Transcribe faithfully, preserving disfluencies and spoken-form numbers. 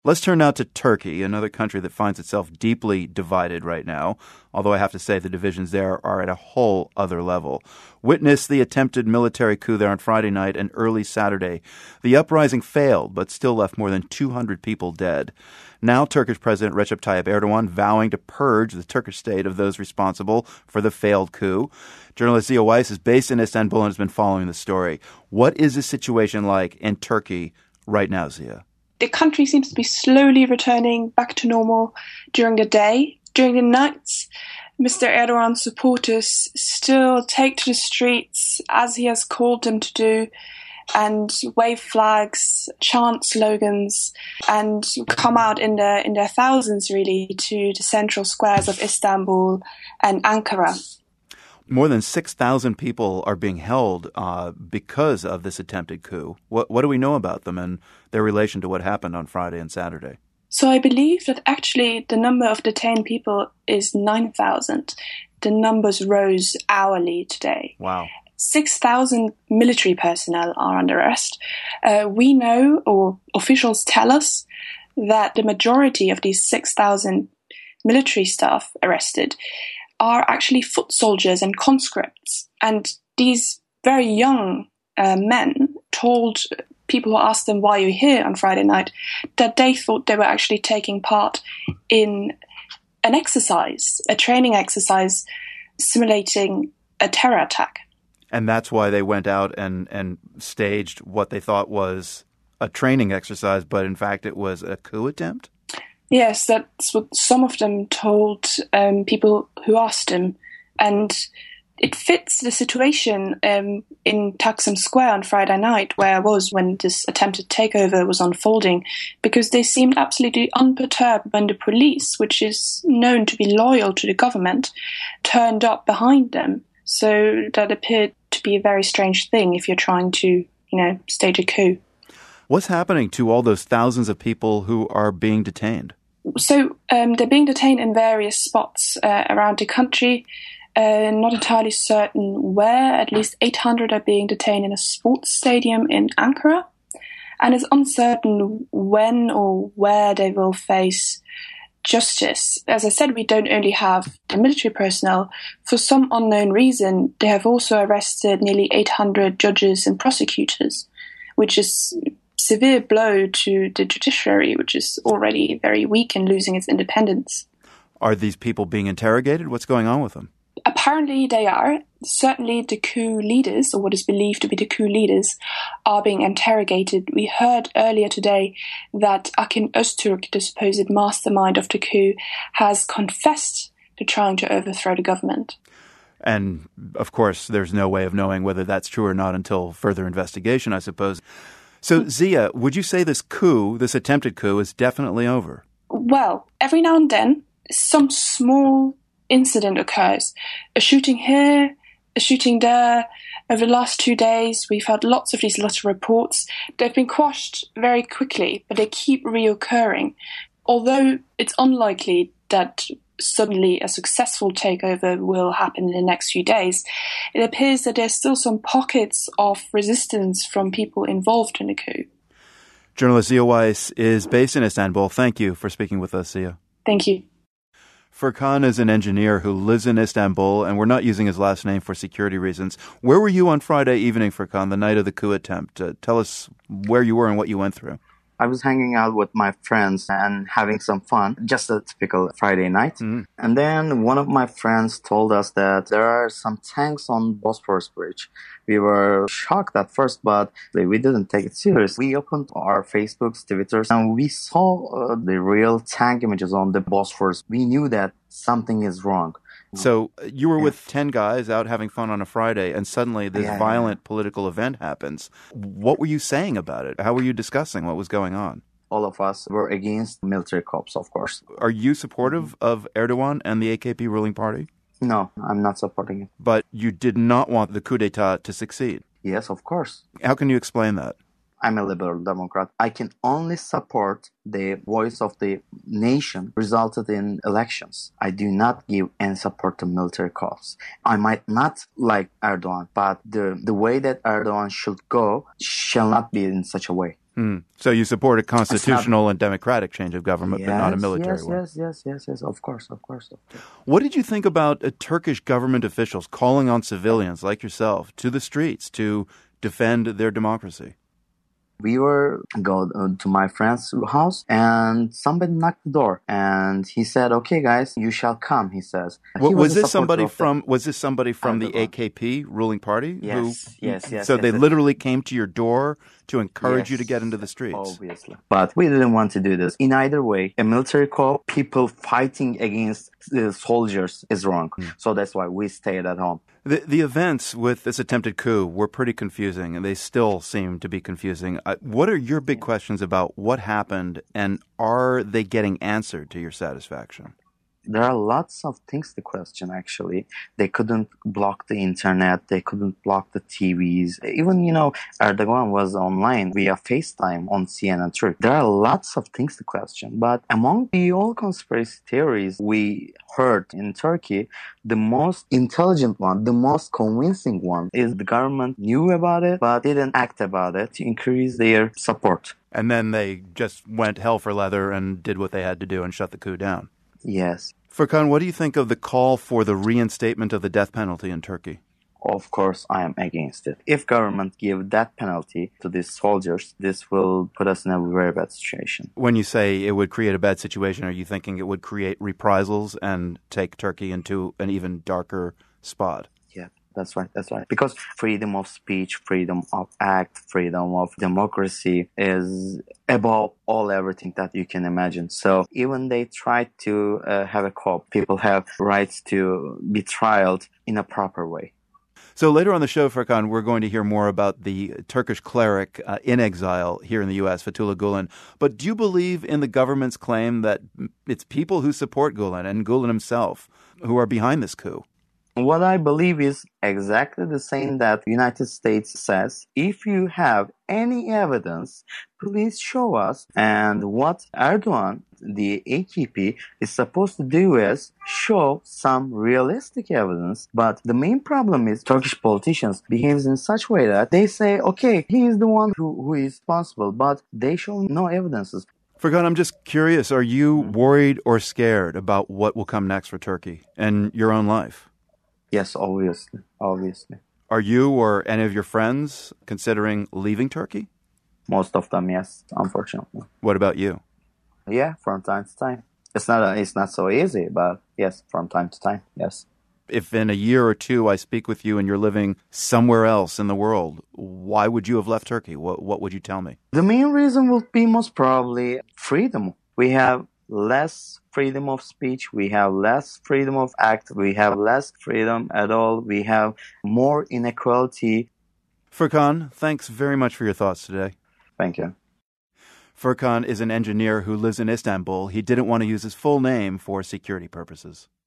Let's turn now to Turkey, another country that finds itself deeply divided right now, although I have to say the divisions there are at a whole other level. Witness the attempted military coup there on Friday night and early Saturday. The uprising failed, but still left more than two hundred people dead. Now Turkish President Recep Tayyip Erdogan vowing to purge the Turkish state of those responsible for the failed coup. Journalist Zia Weiss is based in Istanbul and has been following the story. What is the situation like in Turkey right now, Zia? The country seems to be slowly returning back to normal during the day. During the nights, Mister Erdogan's supporters still take to the streets, as he has called them to do, and wave flags, chant slogans, and come out in their, in their thousands, really, to the central squares of Istanbul and Ankara. More than six thousand people are being held uh, because of this attempted coup. What, what do we know about them and their relation to what happened on Friday and Saturday? So I believe that actually the number of detained people is nine thousand. The numbers rose hourly today. Wow. six thousand military personnel are under arrest. Uh, we know, or officials tell us, that the majority of these six thousand military staff arrested are actually foot soldiers and conscripts. And these very young uh, men told people who asked them, why are you here on Friday night, that they thought they were actually taking part in an exercise, a training exercise simulating a terror attack. And that's why they went out and, and staged what they thought was a training exercise, but in fact it was a coup attempt? Yes, that's what some of them told um, people who asked them. And it fits the situation um, in Taksim Square on Friday night, where I was when this attempted takeover was unfolding, because they seemed absolutely unperturbed when the police, which is known to be loyal to the government, turned up behind them. So that appeared to be a very strange thing if you're trying to, you know, stage a coup. What's happening to all those thousands of people who are being detained? So um, they're being detained in various spots uh, around the country. Uh, not entirely certain where. At least eight hundred are being detained in a sports stadium in Ankara. And it's uncertain when or where they will face justice. As I said, we don't only have the military personnel. For some unknown reason, they have also arrested nearly eight hundred judges and prosecutors, which is a severe blow to the judiciary, which is already very weak and losing its independence. Are these people being interrogated? What's going on with them? Apparently they are. Certainly the coup leaders, or what is believed to be the coup leaders, are being interrogated. We heard earlier today that Akin Öztürk, the supposed mastermind of the coup, has confessed to trying to overthrow the government. And, of course, there's no way of knowing whether that's true or not until further investigation, I suppose. So, Zia, would you say this coup, this attempted coup, is definitely over? Well, every now and then, some small incident occurs. A shooting here, a shooting there. Over the last two days, we've had lots of these little reports. They've been quashed very quickly, but they keep reoccurring. Although it's unlikely that suddenly a successful takeover will happen in the next few days, it appears that there's still some pockets of resistance from people involved in the coup. Journalist Zia Weiss is based in Istanbul. Thank you for speaking with us, Zia. Thank you. Furkan is an engineer who lives in Istanbul, and we're not using his last name for security reasons. Where were you on Friday evening, Furkan, the night of the coup attempt? Uh, tell us where you were and what you went through. I was hanging out with my friends and having some fun, just a typical Friday night. Mm. And then one of my friends told us that there are some tanks on Bosphorus Bridge. We were shocked at first, but we didn't take it serious. We opened our Facebooks, Twitters, and we saw uh, the real tank images on the Bosphorus. We knew that something is wrong. So you were yeah. with ten guys out having fun on a Friday, and suddenly this yeah, violent yeah. political event happens. What were you saying about it? How were you discussing what was going on? All of us were against military coups, of course. Are you supportive of Erdogan and the A K P ruling party? No, I'm not supporting it. But you did not want the coup d'etat to succeed? Yes, of course. How can you explain that? I'm a liberal Democrat. I can only support the voice of the nation resulted in elections. I do not give any support to military coups. I might not like Erdogan, but the, the way that Erdogan should go shall not be in such a way. Hmm. So you support a constitutional and democratic change of government, yes, but not a military yes, one. Yes, yes, yes, yes, of course, of course. Of course. What did you think about uh, Turkish government officials calling on civilians like yourself to the streets to defend their democracy? We were go uh, to my friend's house and somebody knocked the door and he said, "Okay, guys, you shall come." He says. What, he was, was this somebody from? the, Was this somebody from the Erdogan. A K P ruling party? Yes, who, yes, yes. So yes, they yes. literally came to your door to encourage yes, you to get into the streets. Obviously, but we didn't want to do this. In either way, a military coup, people fighting against the soldiers is wrong. Mm. So that's why we stayed at home. The, the events with this attempted coup were pretty confusing, and they still seem to be confusing. Uh, what are your big questions about what happened, and are they getting answered to your satisfaction? There are lots of things to question, actually. They couldn't block the internet. They couldn't block the T Vs. Even, you know, Erdogan was online via FaceTime on C N N Turk. There are lots of things to question. But among the old conspiracy theories we heard in Turkey, the most intelligent one, the most convincing one is the government knew about it but didn't act about it to increase their support. And then they just went hell for leather and did what they had to do and shut the coup down. Yes. Furkan, what do you think of the call for the reinstatement of the death penalty in Turkey? Of course, I am against it. If government give death penalty to these soldiers, this will put us in a very bad situation. When you say it would create a bad situation, are you thinking it would create reprisals and take Turkey into an even darker spot? Yeah, that's right, that's right. Because freedom of speech, freedom of act, freedom of democracy is above all everything that you can imagine. So even they try to uh, have a coup, people have rights to be trialed in a proper way. So later on the show, Furkan, we're going to hear more about the Turkish cleric uh, in exile here in the U S, Fethullah Gulen. But do you believe in the government's claim that it's people who support Gulen and Gulen himself who are behind this coup? What I believe is exactly the same that the United States says. If you have any evidence, please show us. And what Erdogan, the A K P, is supposed to do is show some realistic evidence. But the main problem is Turkish politicians behave in such a way that they say, okay, he is the one who, who is responsible, but they show no evidences. Furkan, I'm just curious, are you worried or scared about what will come next for Turkey and your own life? Yes, obviously, obviously. Are you or any of your friends considering leaving Turkey? Most of them, yes, unfortunately. What about you? Yeah, from time to time. It's not a, it's not so easy, but yes, from time to time, yes. If in a year or two I speak with you and you're living somewhere else in the world, why would you have left Turkey? What what would you tell me? The main reason would be most probably freedom. We have less freedom of speech, we have less freedom of act, we have less freedom at all, we have more inequality. Furkan, thanks very much for your thoughts today. Thank you. Furkan is an engineer who lives in Istanbul. He didn't want to use his full name for security purposes.